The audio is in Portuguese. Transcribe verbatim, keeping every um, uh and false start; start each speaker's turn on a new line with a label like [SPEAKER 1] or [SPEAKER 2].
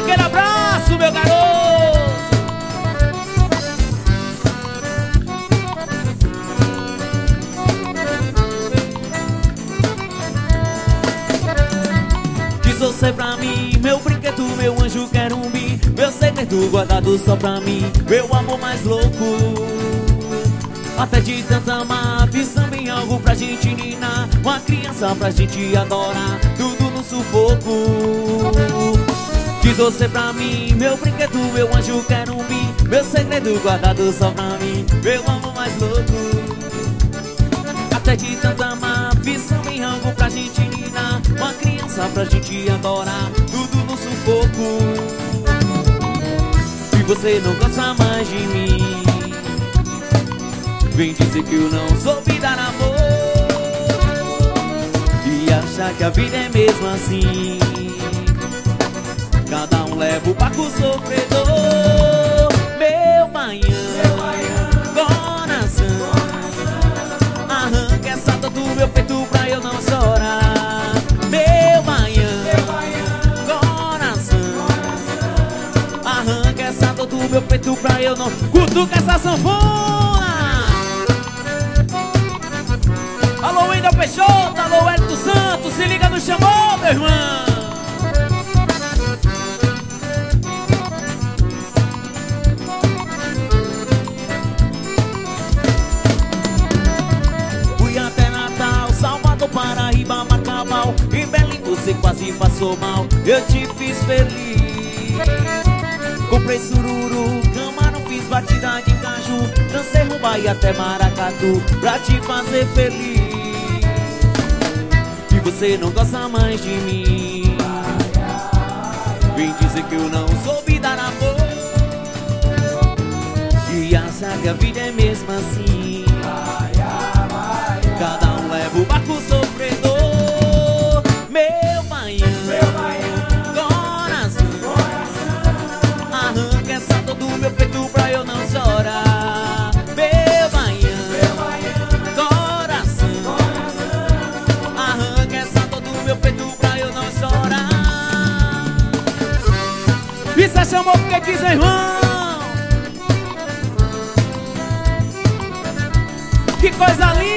[SPEAKER 1] aquele abraço, meu garoto. Diz você pra mim, meu brinquedo, meu anjo querumbi, meu segredo guardado só pra mim, meu amor mais louco. Até de tanta amar, fiz também algo pra gente ninar, uma criança pra gente adorar, tudo no sufoco. Diz você pra mim, meu brinquedo, meu anjo querumbi, meu segredo guardado só pra mim, meu amor mais louco. Até de tanta amar, fiz também algo pra gente ninar, uma criança pra gente adorar, tudo no sufoco. E você não gosta mais de mim, vem dizer que eu não soube dar amor e achar que a vida é mesmo assim. Cada um leva o barco sofredor. Meu baiano, coração, arranca essa dor do meu peito pra eu não chorar. Meu baiano, coração, arranca essa dor do meu peito pra eu não... Cutuca essa sanfona. Alô, Wendel Peixoto, alô, Hélio dos Santos, se liga no chamou, meu irmão. Fui até Natal, Salvador, Paraíba, Macabal, em Belém você quase passou mal, eu te fiz feliz. Comprei sururu, camarão, fiz batida de caju, dancei rumba e até maracatu pra te fazer feliz. E você não gosta mais de mim, vem dizer que eu não soube dar amor e achar que a vida é mesmo assim. Cada um leva o barco sofredor. Meu baiano, coração, arranca essa dor do meu peito pra eu não chorar. Meu baiano, coração, arranca essa dor do meu peito pra eu não chorar. E cê chamou porque quis, irmão. Que coisa linda.